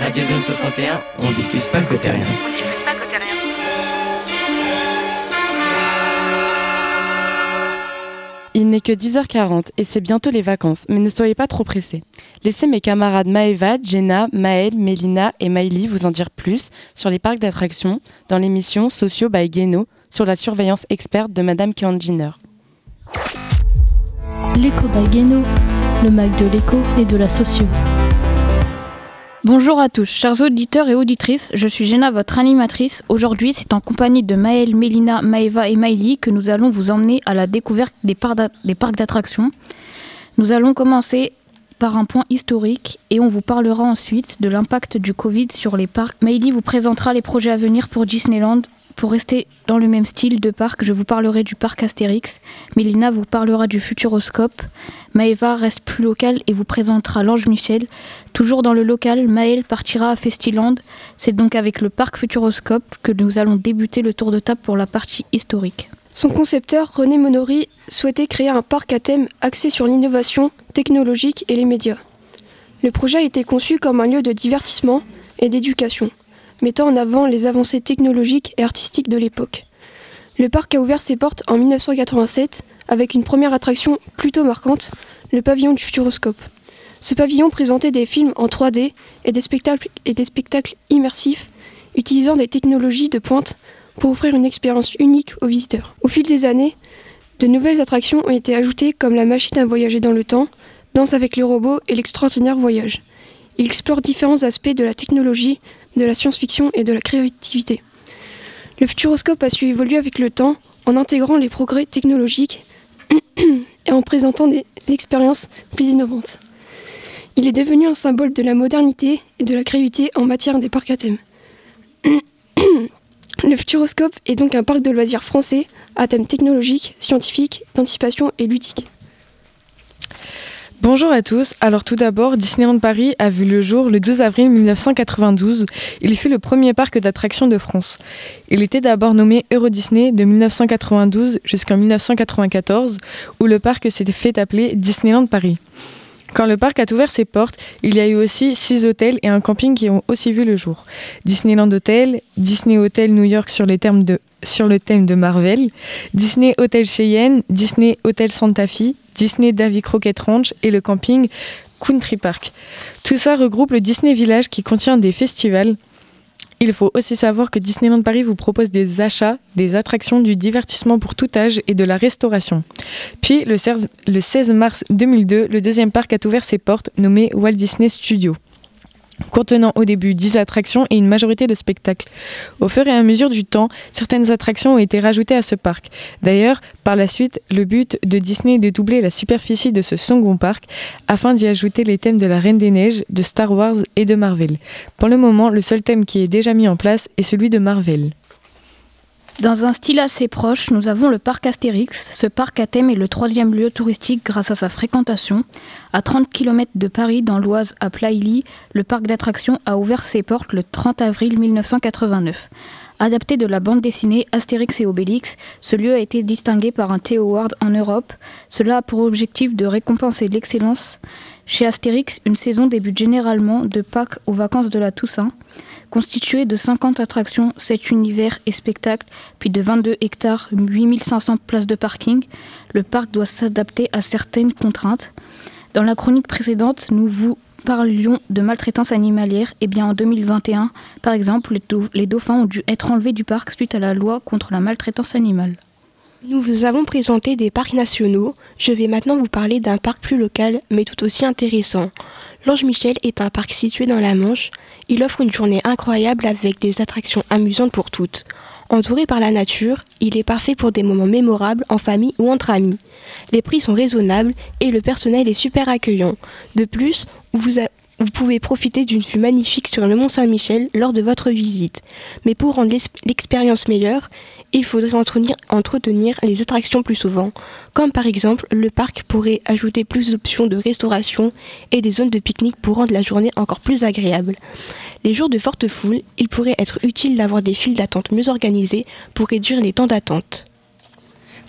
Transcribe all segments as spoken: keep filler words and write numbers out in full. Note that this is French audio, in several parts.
Radio Zone soixante et un, on diffuse pas côté rien. On diffuse pas côté rien. Il n'est que dix heures quarante et c'est bientôt les vacances, mais ne soyez pas trop pressés. Laissez mes camarades Maëva, Jenna, Maëlle, Mélina et Maïli vous en dire plus sur les parcs d'attractions dans l'émission Sociaux by Guéno sur la surveillance experte de Madame Keanginer. L'éco by Guéno, le mag de l'éco et de la socio. Bonjour à tous, chers auditeurs et auditrices, je suis Jenna, votre animatrice. Aujourd'hui, c'est en compagnie de Maëlle, Mélina, Maëva et Maïli que nous allons vous emmener à la découverte des, par d'a- des parcs d'attractions. Nous allons commencer par un point historique et on vous parlera ensuite de l'impact du Covid sur les parcs. Maïli vous présentera les projets à venir pour Disneyland. Pour rester dans le même style de parc, je vous parlerai du parc Astérix. Mélina vous parlera du Futuroscope. Maëva reste plus locale et vous présentera l'Ange Michel. Toujours dans le local, Maëlle partira à Festiland. C'est donc avec le parc Futuroscope que nous allons débuter le tour de table pour la partie historique. Son concepteur, René Monori, souhaitait créer un parc à thème axé sur l'innovation technologique et les médias. Le projet a été conçu comme un lieu de divertissement et d'éducation, mettant en avant les avancées technologiques et artistiques de l'époque. Le parc a ouvert ses portes en dix-neuf cent quatre-vingt-sept avec une première attraction plutôt marquante, le pavillon du Futuroscope. Ce pavillon présentait des films en trois D et des spectacles, et des spectacles immersifs utilisant des technologies de pointe pour offrir une expérience unique aux visiteurs. Au fil des années, de nouvelles attractions ont été ajoutées comme la machine à voyager dans le temps, Danse avec les robots et l'extraordinaire voyage. Il explore différents aspects de la technologie, de la science-fiction et de la créativité. Le Futuroscope a su évoluer avec le temps en intégrant les progrès technologiques et en présentant des expériences plus innovantes. Il est devenu un symbole de la modernité et de la créativité en matière des parcs à thème. Le Futuroscope est donc un parc de loisirs français à thème technologique, scientifique, d'anticipation et ludique. Bonjour à tous, alors tout d'abord, Disneyland Paris a vu le jour le douze avril mille neuf cent quatre-vingt-douze. Il fut le premier parc d'attractions de France. Il était d'abord nommé Euro Disney de mille neuf cent quatre-vingt-douze jusqu'en mille neuf cent quatre-vingt-quatorze, où le parc s'était fait appeler Disneyland Paris. Quand le parc a ouvert ses portes, il y a eu aussi six hôtels et un camping qui ont aussi vu le jour. Disneyland Hotel, Disney Hotel New York sur les termes de sur le thème de Marvel, Disney Hotel Cheyenne, Disney Hotel Santa Fe, Disney Davy Crockett Ranch et le camping Country Park. Tout ça regroupe le Disney Village qui contient des festivals. Il faut aussi savoir que Disneyland Paris vous propose des achats, des attractions, du divertissement pour tout âge et de la restauration. Puis, le seize mars deux mille deux, le deuxième parc a ouvert ses portes, nommé Walt Disney Studios, contenant au début dix attractions et une majorité de spectacles. Au fur et à mesure du temps, certaines attractions ont été rajoutées à ce parc. D'ailleurs, par la suite, le but de Disney est de doubler la superficie de ce second parc afin d'y ajouter les thèmes de la Reine des Neiges, de Star Wars et de Marvel. Pour le moment, le seul thème qui est déjà mis en place est celui de Marvel. Dans un style assez proche, nous avons le parc Astérix. Ce parc à thème est le troisième lieu touristique grâce à sa fréquentation. À trente kilomètres de Paris, dans l'Oise, à Plailly, le parc d'attractions a ouvert ses portes le trente avril mille neuf cent quatre-vingt-neuf. Adapté de la bande dessinée Astérix et Obélix, ce lieu a été distingué par un Theo Award en Europe. Cela a pour objectif de récompenser l'excellence. Chez Astérix, une saison débute généralement de Pâques aux vacances de la Toussaint. Constitué de cinquante attractions, sept univers et spectacles, puis de vingt-deux hectares, huit mille cinq cents places de parking, le parc doit s'adapter à certaines contraintes. Dans la chronique précédente, nous vous parlions de maltraitance animalière. Et bien en deux mille vingt et un, par exemple, les, dau- les dauphins ont dû être enlevés du parc suite à la loi contre la maltraitance animale. Nous vous avons présenté des parcs nationaux. Je vais maintenant vous parler d'un parc plus local, mais tout aussi intéressant. L'Ange Michel est un parc situé dans la Manche. Il offre une journée incroyable avec des attractions amusantes pour toutes. Entouré par la nature, il est parfait pour des moments mémorables en famille ou entre amis. Les prix sont raisonnables et le personnel est super accueillant. De plus, vous, a- vous pouvez profiter d'une vue magnifique sur le Mont Saint-Michel lors de votre visite. Mais pour rendre l'expérience meilleure, il faudrait entretenir, entretenir les attractions plus souvent, comme par exemple le parc pourrait ajouter plus d'options de restauration et des zones de pique-nique pour rendre la journée encore plus agréable. Les jours de forte foule, il pourrait être utile d'avoir des files d'attente mieux organisées pour réduire les temps d'attente.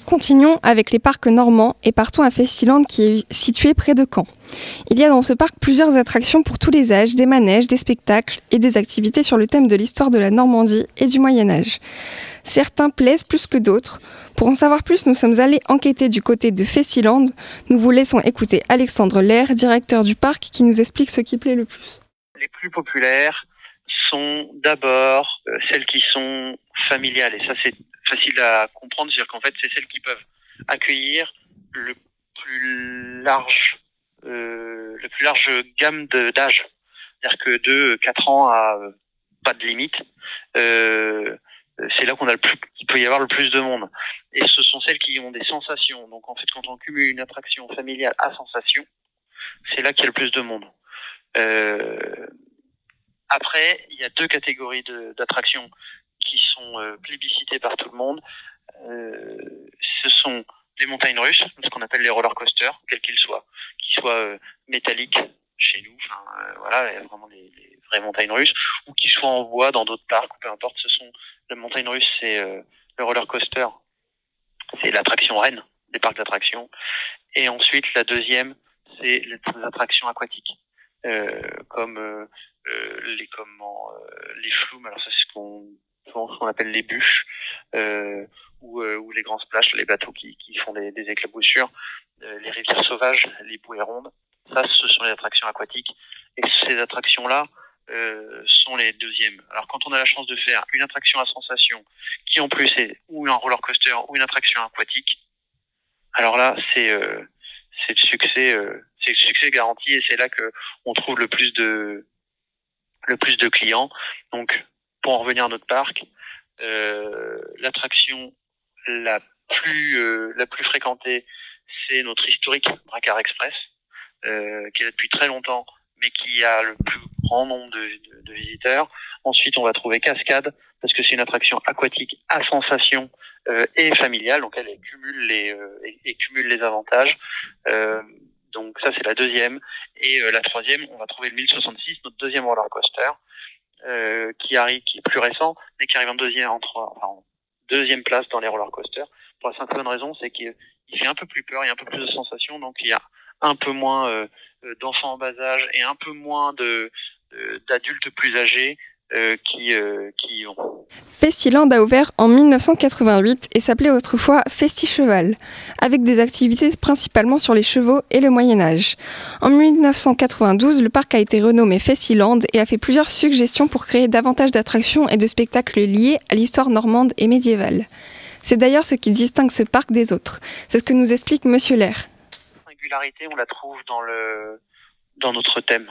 Continuons avec les parcs normands et partons à Festiland qui est situé près de Caen. Il y a dans ce parc plusieurs attractions pour tous les âges, des manèges, des spectacles et des activités sur le thème de l'histoire de la Normandie et du Moyen-Âge. Certains plaisent plus que d'autres. Pour en savoir plus, nous sommes allés enquêter du côté de Festiland. Nous vous laissons écouter Alexandre Lair, directeur du parc, qui nous explique ce qui plaît le plus. Les plus populaires sont d'abord euh, celles qui sont familiales. Et ça, c'est facile à comprendre. C'est-à-dire qu'en fait, c'est celles qui peuvent accueillir le plus large, euh, le plus large gamme de, d'âge. C'est-à-dire que de quatre ans à euh, pas de limite. Euh, c'est là qu'on a le plus, qu'il peut y avoir le plus de monde. Et ce sont celles qui ont des sensations. Donc en fait, quand on cumule une attraction familiale à sensation, c'est là qu'il y a le plus de monde. Euh, après, il y a deux catégories de, d'attractions qui sont euh, plébiscitées par tout le monde. Euh, ce sont les montagnes russes, ce qu'on appelle les roller coasters, quels qu'ils soient, qu'ils soient euh, métalliques chez nous, enfin euh, voilà, vraiment les, les vraies montagnes russes, ou qu'ils soient en bois dans d'autres parcs, peu importe. Ce sont les montagnes russes, c'est euh, le roller coaster, c'est l'attraction reine des parcs d'attractions. Et ensuite, la deuxième, c'est les attractions aquatiques, euh, comme euh, euh, les comment euh, les flumes. Alors ça, c'est ce qu'on, ce qu'on appelle les bûches, euh, ou, euh, ou les grands splashes, les bateaux qui, qui font des, des éclaboussures, euh, les rivières sauvages, les bouées rondes. Ça, ce sont les attractions aquatiques. Et ces attractions-là euh, sont les deuxièmes. Alors, quand on a la chance de faire une attraction à sensation, qui en plus est ou un roller coaster ou une attraction aquatique, alors là, c'est euh, c'est le succès, euh, c'est le succès garanti, et c'est là que on trouve le plus de le plus de clients. Donc, pour en revenir à notre parc, euh, l'attraction la plus euh, la plus fréquentée, c'est notre historique Drakkar Express, euh, qui est là depuis très longtemps, mais qui a le plus grand nombre de, de, de visiteurs. Ensuite, on va trouver Cascade, parce que c'est une attraction aquatique à sensation euh, et familiale, donc elle, elle cumule les euh, et, et cumule les avantages. Euh, donc ça, c'est la deuxième. Et euh, la troisième, on va trouver le mille soixante-six, notre deuxième roller coaster, euh, qui arrive, qui est plus récent, mais qui arrive en deuxième, en, trois, enfin, en deuxième place dans les roller coasters. Pour la simple bonne raison, c'est qu'il il fait un peu plus peur, il y a un peu plus de sensations, donc il y a un peu moins euh, d'enfants en bas âge et un peu moins de, de d'adultes plus âgés euh, qui euh, qui y vont. Festiland a ouvert en dix-neuf cent quatre-vingt-huit et s'appelait autrefois Festi-Cheval, avec des activités principalement sur les chevaux et le Moyen-Âge. En dix-neuf cent quatre-vingt-douze, le parc a été renommé Festiland et a fait plusieurs suggestions pour créer davantage d'attractions et de spectacles liés à l'histoire normande et médiévale. C'est d'ailleurs ce qui distingue ce parc des autres. C'est ce que nous explique Monsieur Lair. La singularité, on la trouve dans le dans notre thème.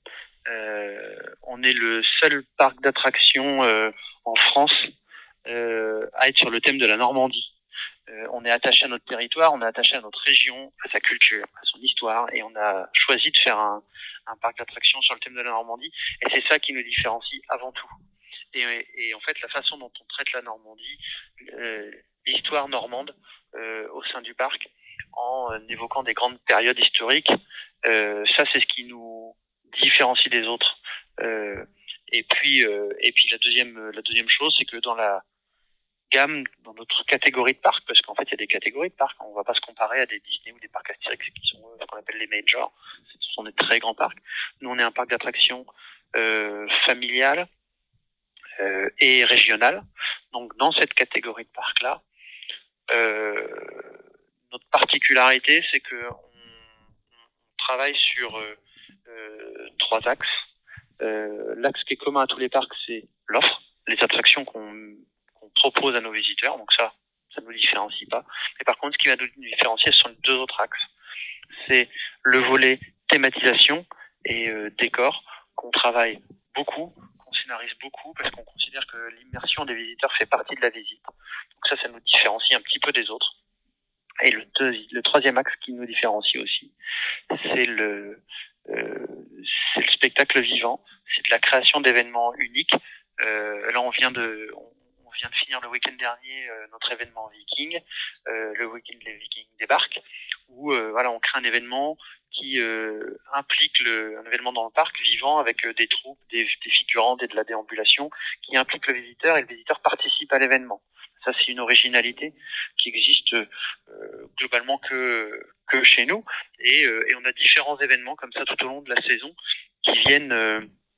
Euh, on est le seul parc d'attractions euh, en France euh, à être sur le thème de la Normandie. Euh, on est attaché à notre territoire, on est attaché à notre région, à sa culture, à son histoire, et on a choisi de faire un, un parc d'attractions sur le thème de la Normandie, et c'est ça qui nous différencie avant tout. Et, et en fait, la façon dont on traite la Normandie, euh, l'histoire normande euh, au sein du parc, en évoquant des grandes périodes historiques, euh, ça c'est ce qui nous différencie des autres. Euh, et puis, euh, et puis la deuxième, la deuxième chose, c'est que dans la gamme, dans notre catégorie de parcs, parce qu'en fait il y a des catégories de parcs, on ne va pas se comparer à des Disney ou des parcs Astérix qui sont ce qu'on appelle les majors, ce sont des très grands parcs. Nous on est un parc d'attractions euh, familial euh, et régional. Donc dans cette catégorie de parcs là, euh, notre particularité, c'est que on, on travaille sur euh, euh, trois axes. Euh, l'axe qui est commun à tous les parcs, c'est l'offre, les attractions qu'on, qu'on propose à nos visiteurs. Donc ça, ça ne nous différencie pas. Mais par contre, ce qui va nous différencier, ce sont les deux autres axes. C'est le volet thématisation et euh, décor, qu'on travaille beaucoup, qu'on scénarise beaucoup, parce qu'on considère que l'immersion des visiteurs fait partie de la visite. Donc ça, ça nous différencie un petit peu des autres. Et le, deux, le troisième axe qui nous différencie aussi, c'est le, euh, c'est le spectacle vivant, c'est de la création d'événements uniques. Euh, là, on vient de, on, on vient de finir le week-end dernier euh, notre événement Viking, euh, le week-end les Vikings débarquent, où euh, voilà, on crée un événement qui euh, implique le, un événement dans le parc vivant avec euh, des troupes, des, des figurants, et de la déambulation, qui implique le visiteur, et le visiteur participe à l'événement. Ça, c'est une originalité qui existe euh, globalement que que chez nous. Et, euh, et on a différents événements comme ça tout au long de la saison qui viennent euh,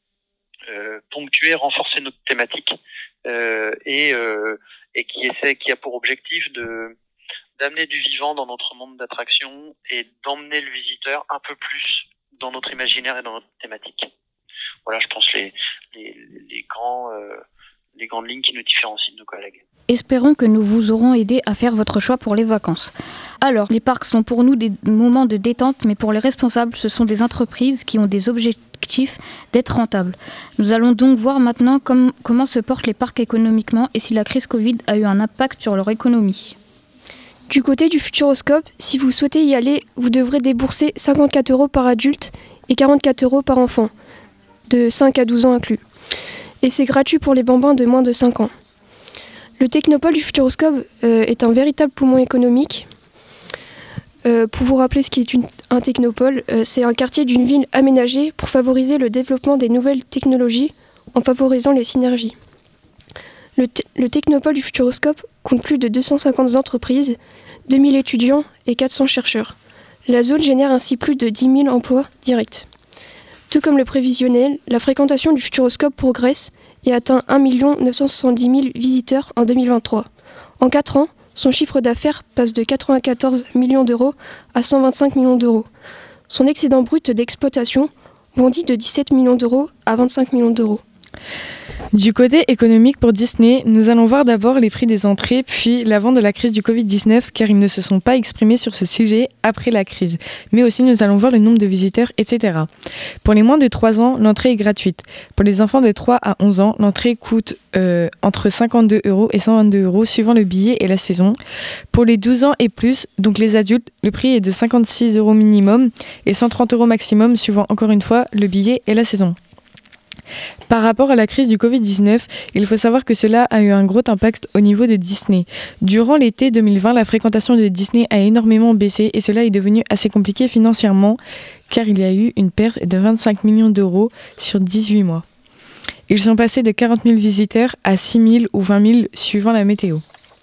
euh, ponctuer, renforcer notre thématique euh, et euh, et qui essaie, qui a pour objectif de d'amener du vivant dans notre monde d'attraction et d'emmener le visiteur un peu plus dans notre imaginaire et dans notre thématique. Voilà, je pense les les les grands euh, les grandes lignes qui nous différencient de nos collègues. Espérons que nous vous aurons aidé à faire votre choix pour les vacances. Alors, les parcs sont pour nous des moments de détente, mais pour les responsables, ce sont des entreprises qui ont des objectifs d'être rentables. Nous allons donc voir maintenant com- comment se portent les parcs économiquement et si la crise Covid a eu un impact sur leur économie. Du côté du Futuroscope, si vous souhaitez y aller, vous devrez débourser cinquante-quatre euros par adulte et quarante-quatre euros par enfant, de cinq à douze ans inclus. Et c'est gratuit pour les bambins de moins de cinq ans. Le Technopole du Futuroscope euh, est un véritable poumon économique. Euh, pour vous rappeler ce qu'est une, un technopole, euh, c'est un quartier d'une ville aménagé pour favoriser le développement des nouvelles technologies en favorisant les synergies. Le, te- le Technopole du Futuroscope compte plus de deux cent cinquante entreprises, deux mille étudiants et quatre cents chercheurs. La zone génère ainsi plus de dix mille emplois directs. Tout comme le prévisionnel, la fréquentation du Futuroscope progresse et atteint un million neuf cent soixante-dix mille visiteurs en deux mille vingt-trois. En quatre ans, son chiffre d'affaires passe de quatre-vingt-quatorze millions d'euros à cent vingt-cinq millions d'euros. Son excédent brut d'exploitation bondit de dix-sept millions d'euros à vingt-cinq millions d'euros. Du côté économique pour Disney, nous allons voir d'abord les prix des entrées, puis l'avant de la crise du covid dix-neuf, car ils ne se sont pas exprimés sur ce sujet après la crise. Mais aussi nous allons voir le nombre de visiteurs, et cetera. Pour les moins de trois ans, l'entrée est gratuite. Pour les enfants de trois à onze ans, l'entrée coûte euh, entre cinquante-deux euros et cent vingt-deux euros suivant le billet et la saison. Pour les douze ans et plus, donc les adultes, le prix est de cinquante-six euros minimum et cent trente euros maximum suivant encore une fois le billet et la saison. Par rapport à la crise du covid dix-neuf, il faut savoir que cela a eu un gros impact au niveau de Disney. Durant l'été deux mille vingt, la fréquentation de Disney a énormément baissé et cela est devenu assez compliqué financièrement car il y a eu une perte de vingt-cinq millions d'euros sur dix-huit mois. Ils sont passés de quarante mille visiteurs à six mille ou vingt mille suivant la météo.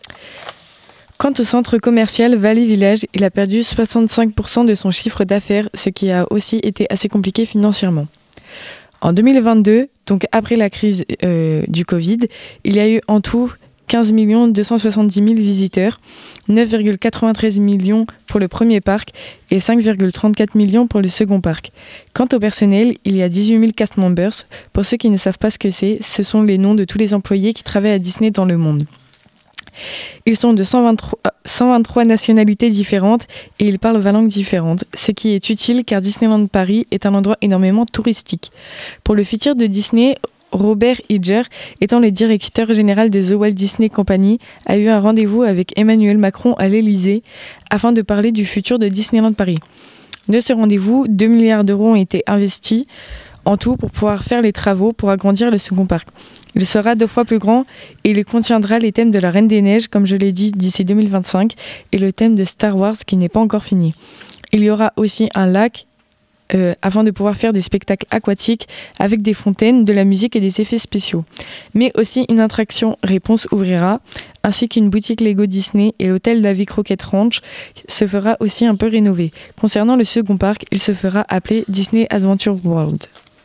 Quant au centre commercial Valley Village, il a perdu soixante-cinq pour cent de son chiffre d'affaires, ce qui a aussi été assez compliqué financièrement. En deux mille vingt-deux, donc après la crise euh, du Covid, il y a eu en tout quinze millions deux cent soixante-dix mille visiteurs, neuf virgule quatre-vingt-treize millions pour le premier parc et cinq virgule trente-quatre millions pour le second parc. Quant au personnel, il y a dix-huit mille cast members. Pour ceux qui ne savent pas ce que c'est, ce sont les noms de tous les employés qui travaillent à Disney dans le monde. Ils sont de cent vingt-trois, cent vingt-trois nationalités différentes et ils parlent vingt langues différentes, ce qui est utile car Disneyland Paris est un endroit énormément touristique. Pour le futur de Disney, Robert Iger, étant le directeur général de The Walt Disney Company, a eu un rendez-vous avec Emmanuel Macron à l'Élysée afin de parler du futur de Disneyland Paris. De ce rendez-vous, deux milliards d'euros ont été investis en tout pour pouvoir faire les travaux pour agrandir le second parc. Il sera deux fois plus grand et il contiendra les thèmes de la Reine des Neiges, comme je l'ai dit, d'ici deux mille vingt-cinq, et le thème de Star Wars qui n'est pas encore fini. Il y aura aussi un lac euh, afin de pouvoir faire des spectacles aquatiques avec des fontaines, de la musique et des effets spéciaux. Mais aussi une attraction Réponse ouvrira, ainsi qu'une boutique Lego Disney et l'hôtel Davy Crockett Ranch se fera aussi un peu rénover. Concernant le second parc, il se fera appeler Disney Adventure World.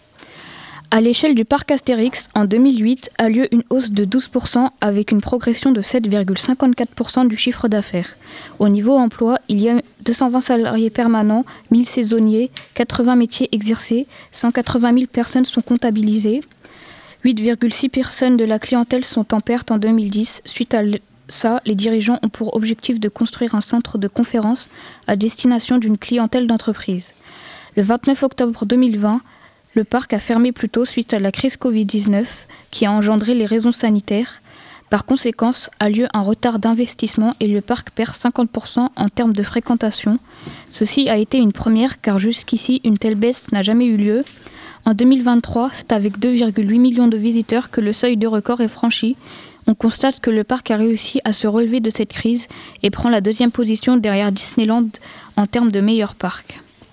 À l'échelle du parc Astérix, en deux mille huit, a lieu une hausse de douze pour cent avec une progression de sept virgule cinquante-quatre pour cent du chiffre d'affaires. Au niveau emploi, il y a deux cent vingt salariés permanents, mille saisonniers, quatre-vingts métiers exercés, cent quatre-vingt mille personnes sont comptabilisées. huit virgule six pour cent de la clientèle sont en perte en deux mille dix. Suite à ça, les dirigeants ont pour objectif de construire un centre de conférence à destination d'une clientèle d'entreprise. Le vingt-neuf octobre deux mille vingt, le parc a fermé plus tôt suite à la crise covid dix-neuf qui a engendré les raisons sanitaires. Par conséquent, a lieu un retard d'investissement et le parc perd cinquante pour cent en termes de fréquentation. Ceci a été une première car jusqu'ici, une telle baisse n'a jamais eu lieu. En deux mille vingt-trois, c'est avec deux virgule huit millions de visiteurs que le seuil de record est franchi. On constate que le parc a réussi à se relever de cette crise et prend la deuxième position derrière Disneyland en termes de meilleur parc.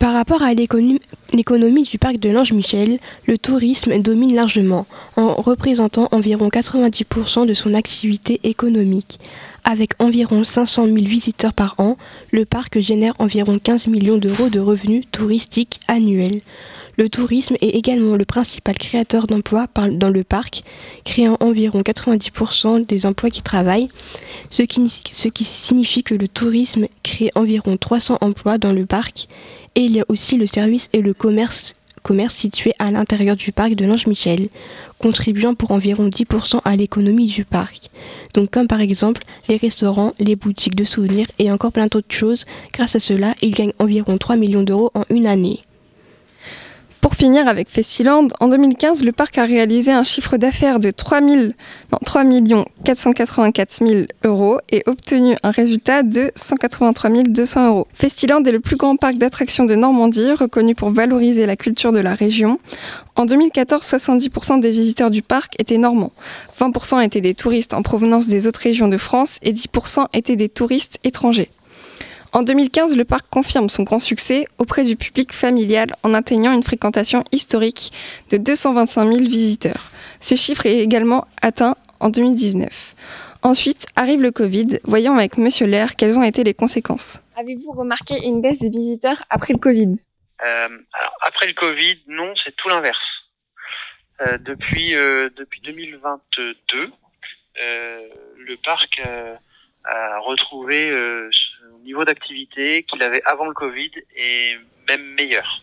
Par rapport à l'économie, l'économie du parc de l'Ange-Michel, le tourisme domine largement, en représentant environ quatre-vingt-dix pour cent de son activité économique. Avec environ cinq cent mille visiteurs par an, le parc génère environ quinze millions d'euros de revenus touristiques annuels. Le tourisme est également le principal créateur d'emplois dans le parc, créant environ quatre-vingt-dix pour cent des emplois qui travaillent, ce qui, ce qui signifie que le tourisme crée environ trois cents emplois dans le parc. Et il y a aussi le service et le commerce, commerce situé à l'intérieur du parc de l'Ange-Michel, contribuant pour environ dix pour cent à l'économie du parc. Donc comme par exemple les restaurants, les boutiques de souvenirs et encore plein d'autres choses. Grâce à cela, ils gagnent environ trois millions d'euros en une année. Pour finir avec Festiland, en deux mille quinze, le parc a réalisé un chiffre d'affaires de trois millions quatre cent quatre-vingt-quatre mille euros et obtenu un résultat de cent quatre-vingt-trois mille deux cents euros. Festiland est le plus grand parc d'attractions de Normandie, reconnu pour valoriser la culture de la région. En deux mille quatorze, soixante-dix pour cent des visiteurs du parc étaient normands, vingt pour cent étaient des touristes en provenance des autres régions de France et dix pour cent étaient des touristes étrangers. En deux mille quinze, le parc confirme son grand succès auprès du public familial en atteignant une fréquentation historique de deux cent vingt-cinq mille visiteurs. Ce chiffre est également atteint en deux mille dix-neuf. Ensuite arrive le Covid. Voyons avec Monsieur Lair quelles ont été les conséquences. Avez-vous remarqué une baisse des visiteurs après le Covid ? euh, alors, Après le Covid, non, c'est tout l'inverse. Euh, depuis, euh, depuis deux mille vingt-deux, euh, le parc euh, a retrouvé euh, son niveau d'activité qu'il avait avant le Covid et même meilleur.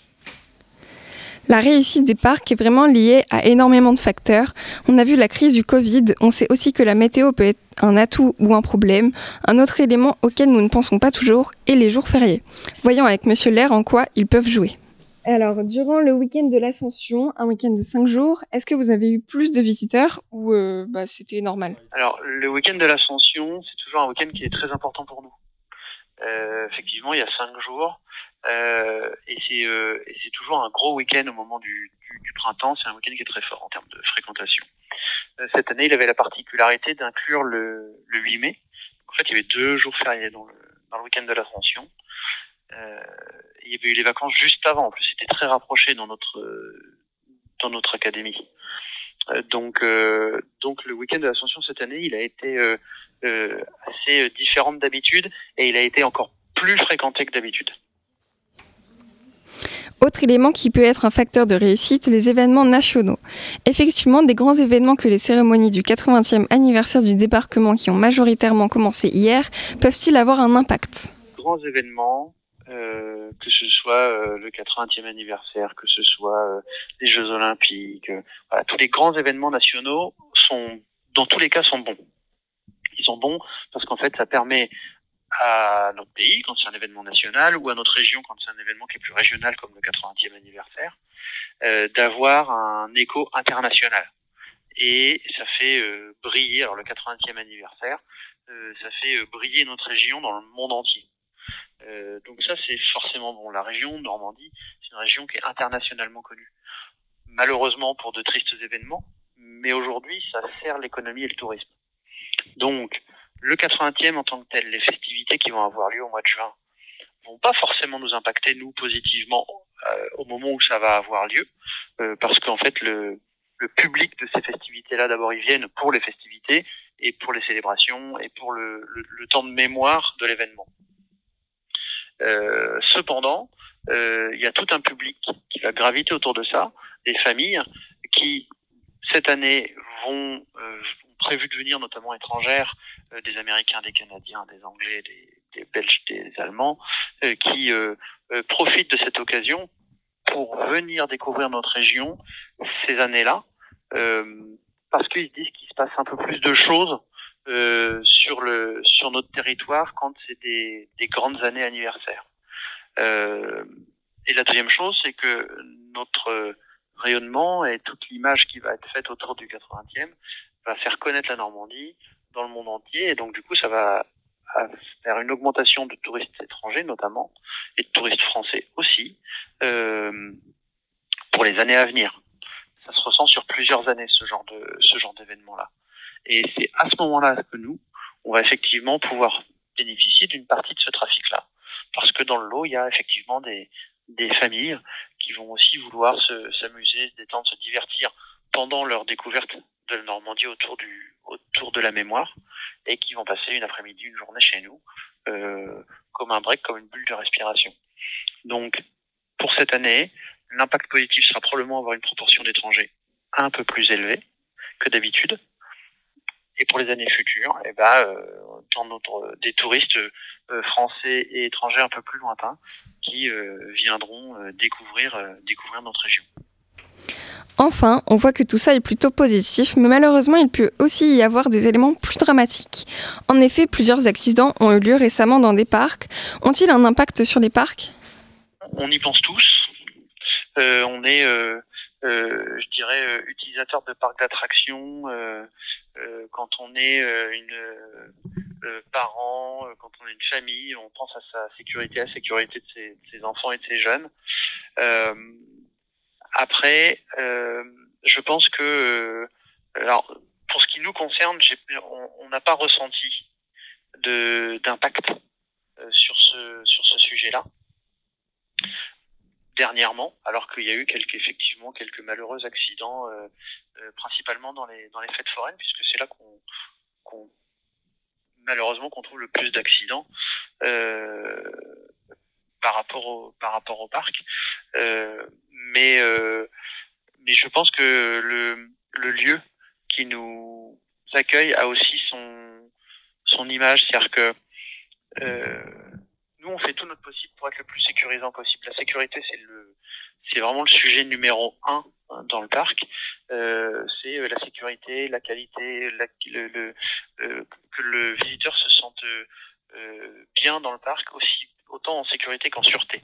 La réussite des parcs est vraiment liée à énormément de facteurs. On a vu la crise du Covid, on sait aussi que la météo peut être un atout ou un problème. Un autre élément auquel nous ne pensons pas toujours est les jours fériés. Voyons avec Monsieur Lair en quoi ils peuvent jouer. Alors, durant le week-end de l'Ascension, un week-end de cinq jours, est-ce que vous avez eu plus de visiteurs ou euh, bah, c'était normal ? Alors, le week-end de l'Ascension, c'est toujours un week-end qui est très important pour nous. Euh, effectivement, il y a cinq jours euh, et, c'est, euh, et c'est toujours un gros week-end au moment du, du, du printemps. C'est un week-end qui est très fort en termes de fréquentation. Euh, cette année, il avait la particularité d'inclure le, le huit mai. En fait, il y avait deux jours fériés dans le, dans le week-end de l'Ascension. Euh, il y avait eu les vacances juste avant. En plus, c'était très rapproché dans notre euh, dans notre académie. Euh, donc, euh, donc le week-end de l'Ascension cette année, il a été euh, euh, assez différent d'habitude et il a été encore plus fréquenté que d'habitude. Autre élément qui peut être un facteur de réussite, les événements nationaux. Effectivement, des grands événements que les cérémonies du quatre-vingtième anniversaire du débarquement qui ont majoritairement commencé hier peuvent-ils avoir un impact ? Grands événements. Euh, que ce soit euh, le quatre-vingtième anniversaire, que ce soit euh, les Jeux Olympiques, euh, voilà, tous les grands événements nationaux sont, dans tous les cas, sont bons. Ils sont bons parce qu'en fait, ça permet à notre pays, quand c'est un événement national, ou à notre région, quand c'est un événement qui est plus régional, comme le quatre-vingtième anniversaire, euh, d'avoir un écho international. Et ça fait euh, briller, alors le quatre-vingtième anniversaire, euh, ça fait euh, briller notre région dans le monde entier. Euh, donc ça, c'est forcément bon. La région Normandie, c'est une région qui est internationalement connue. Malheureusement pour de tristes événements, mais aujourd'hui, ça sert l'économie et le tourisme. Donc, le quatre-vingtième en tant que tel, les festivités qui vont avoir lieu au mois de juin, vont pas forcément nous impacter, nous, positivement, euh, au moment où ça va avoir lieu, euh, parce qu'en fait, le, le public de ces festivités-là, d'abord, ils viennent pour les festivités et pour les célébrations et pour le, le, le temps de mémoire de l'événement. Euh, cependant, euh, il y a tout un public qui va graviter autour de ça, des familles qui, cette année, vont, euh, ont prévu de venir, notamment étrangères, euh, des Américains, des Canadiens, des Anglais, des, des Belges, des Allemands, euh, qui euh, euh, profitent de cette occasion pour venir découvrir notre région ces années-là, euh, parce qu'ils se disent qu'il se passe un peu plus de choses Euh, sur le sur notre territoire quand c'est des, des grandes années anniversaires. Euh, et la deuxième chose, c'est que notre rayonnement et toute l'image qui va être faite autour du quatre-vingtième va faire connaître la Normandie dans le monde entier, et donc du coup ça va faire une augmentation de touristes étrangers notamment, et de touristes français aussi, euh, pour les années à venir. Ça se ressent sur plusieurs années, ce genre de ce genre d'événement-là. Et c'est à ce moment-là que nous, on va effectivement pouvoir bénéficier d'une partie de ce trafic-là. Parce que dans le lot, il y a effectivement des, des familles qui vont aussi vouloir se, s'amuser, se détendre, se divertir pendant leur découverte de la Normandie autour du autour de la mémoire, et qui vont passer une après-midi, une journée chez nous, euh, comme un break, comme une bulle de respiration. Donc, pour cette année, l'impact positif sera probablement avoir une proportion d'étrangers un peu plus élevée que d'habitude. Et pour les années futures, eh ben, euh, dans notre, des touristes euh, français et étrangers un peu plus lointains qui euh, viendront euh, découvrir, euh, découvrir notre région. Enfin, on voit que tout ça est plutôt positif, mais malheureusement, il peut aussi y avoir des éléments plus dramatiques. En effet, plusieurs accidents ont eu lieu récemment dans des parcs. Ont-ils un impact sur les parcs ? On y pense tous. Euh, on est, euh, euh, je dirais, euh, utilisateur de parcs d'attractions. Euh, euh, quand on est euh, une euh, parent, euh, quand on est une famille, on pense à sa sécurité, à la sécurité de ses, de ses enfants et de ses jeunes. Euh, Après, euh, je pense que, euh, alors, pour ce qui nous concerne, j'ai, on n'a pas ressenti de, d'impact euh, sur ce sur ce sujet-là dernièrement, alors qu'il y a eu quelques effectivement quelques malheureux accidents, euh, euh, principalement dans les dans les fêtes foraines, puisque c'est là qu'on, qu'on malheureusement qu'on trouve le plus d'accidents euh, par rapport au par rapport au parc. Euh, mais euh, mais je pense que le le lieu qui nous accueille a aussi son son image, c'est-à-dire que euh, nous on fait tout notre possible pour être le plus sécurisant possible. La sécurité c'est le c'est vraiment le sujet numéro un dans le parc. Euh, c'est la sécurité, la qualité, la, le, le euh, que le visiteur se sente euh, bien dans le parc, aussi autant en sécurité qu'en sûreté.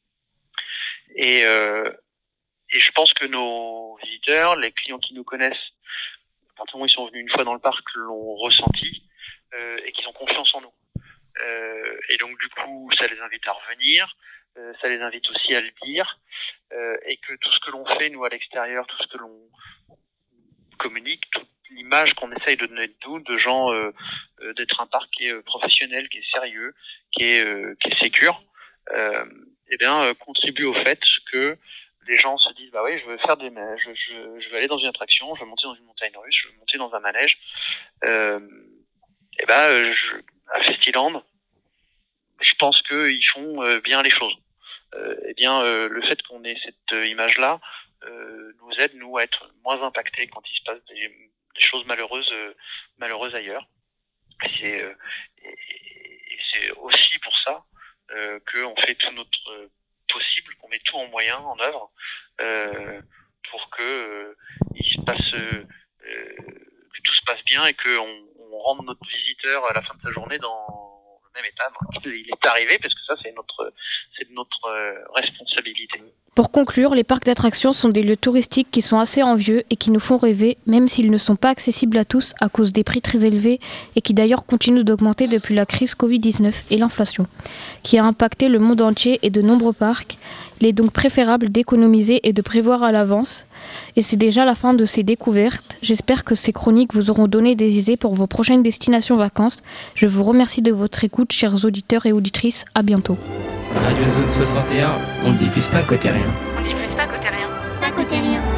Et, euh, et je pense que nos visiteurs, les clients qui nous connaissent, à partir du moment où ils sont venus une fois dans le parc, l'ont ressenti euh, et qu'ils ont confiance en nous. Euh, et donc du coup, ça les invite à revenir, euh, ça les invite aussi à le dire, euh, et que tout ce que l'on fait, nous, à l'extérieur, tout ce que l'on communique, toute l'image qu'on essaye de donner de nous, de gens, euh, euh, d'être un parc qui est euh, professionnel, qui est sérieux, qui est, euh, qui est sécure, euh, eh bien, euh, contribue au fait que les gens se disent, bah oui, je veux faire des, je, je, je veux aller dans une attraction, je veux monter dans une montagne russe, je veux monter dans un manège. Euh, et ben, je, à Festiland, je pense qu'ils font euh, bien les choses. Euh, et bien, euh, le fait qu'on ait cette euh, image-là euh, nous aide, nous, à être moins impactés quand il se passe des, des choses malheureuses, euh, malheureuses ailleurs. Et c'est, euh, et, et c'est aussi pour ça euh, qu'on fait tout notre euh, possible, qu'on met tout en moyen, en œuvre, euh, pour que euh, il se passe, euh, que tout se passe bien et qu'on on rende notre visiteur à la fin de sa journée dans le même état dans lequel il est arrivé, parce que ça c'est notre, c'est notre euh, responsabilité. Pour conclure, les parcs d'attractions sont des lieux touristiques qui sont assez envieux et qui nous font rêver, même s'ils ne sont pas accessibles à tous à cause des prix très élevés et qui d'ailleurs continuent d'augmenter depuis la crise covid dix-neuf et l'inflation, qui a impacté le monde entier et de nombreux parcs. Il est donc préférable d'économiser et de prévoir à l'avance. Et c'est déjà la fin de ces découvertes. J'espère que ces chroniques vous auront donné des idées pour vos prochaines destinations vacances. Je vous remercie de votre écoute, chers auditeurs et auditrices. À bientôt. Radio Zone soixante et un, on ne diffuse pas côté rien. On diffuse pas côté rien. Pas côté rien.